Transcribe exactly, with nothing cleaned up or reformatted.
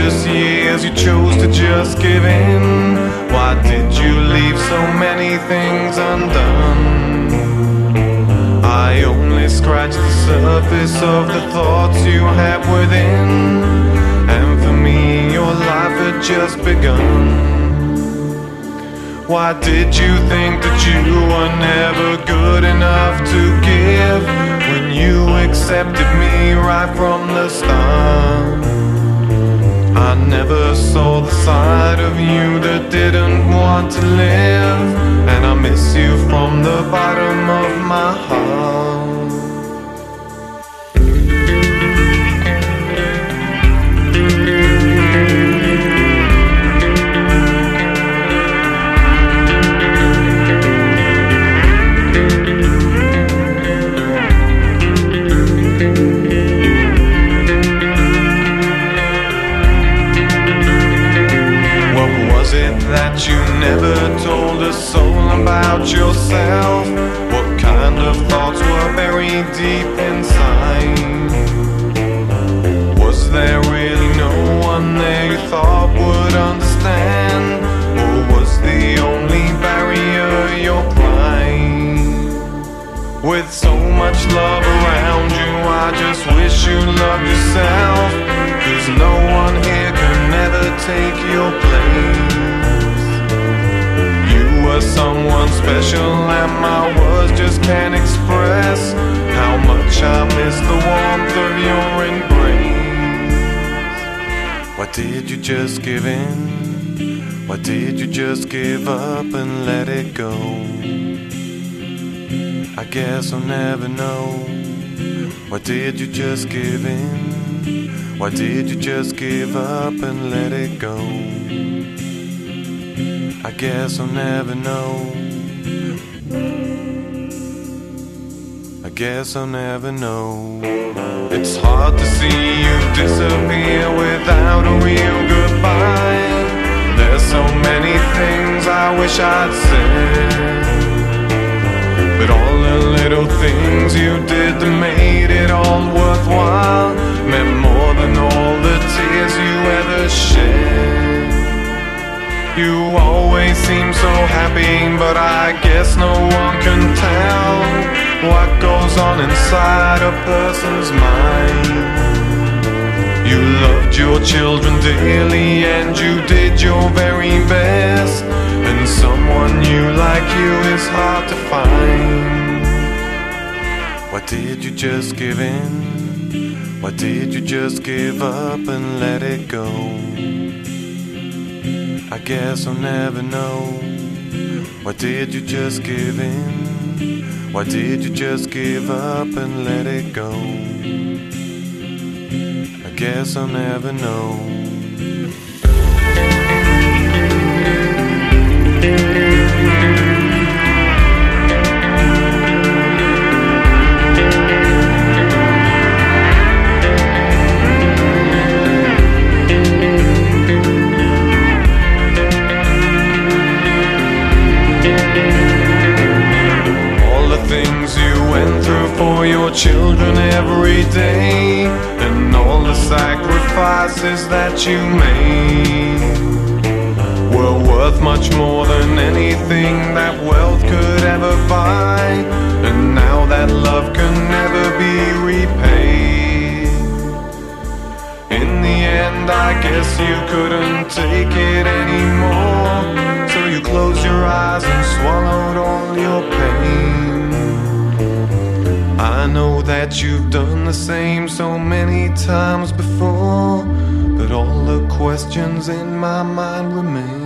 precious years you chose to just give in? Why did you leave so many things undone? I only scratched the surface of the thoughts you have within, and for me your life had just begun. Why did you think that you were never good enough to give, when you accepted me right from the start? I never saw the side of you that didn't want to live, and I miss you from the bottom of my heart. That you never told a soul about yourself? What kind of thoughts were buried deep inside? Was there really no one there you thought would understand? Or was the only barrier your pride? With so much love around you, I just wish you loved yourself, 'cause no one here can ever take your place. Someone special, and my words just can't express how much I miss the warmth of your embrace. Why did you just give in? Why did you just give up and let it go? I guess I'll never know. Why did you just give in? Why did you just give up and let it go? I guess I'll never know. I guess I'll never know. It's hard to see you disappear without a real goodbye. There's so many things I wish I'd said, but all the little things you did that made it all worthwhile meant more than all the tears you ever shed. You always seem so happy, but I guess no one can tell what goes on inside a person's mind. You loved your children dearly, and you did your very best, and someone new like you is hard to find. Why did you just give in? Why did you just give up and let it go? I guess I'll never know. Why did you just give in? Why did you just give up and let it go? I guess I'll never know. For your children every day, and all the sacrifices that you made were worth much more than anything that wealth could ever buy, and now that love can never be repaid. In the end, I guess you couldn't take it anymore, so you closed your eyes and swallowed all your pain. I know that you've done the same so many times before, but all the questions in my mind remain.